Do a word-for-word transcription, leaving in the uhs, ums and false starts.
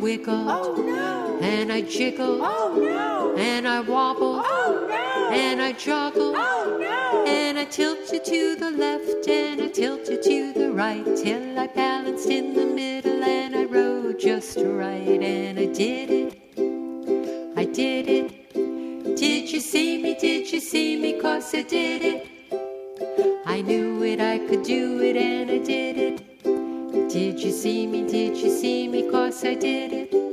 wiggled, Oh no! and I jiggled, Oh no! and I wobbled, Oh no! and I joggled, Oh no! and I tilted to the left, and I tilted to the right, till I balanced in the middle, and I rode just right, and I did it, I did it. Did you see me, did you see me, 'cause I did it. I knew it, I could do it, and I did it. Did you see me, did you see me, 'cause I did it.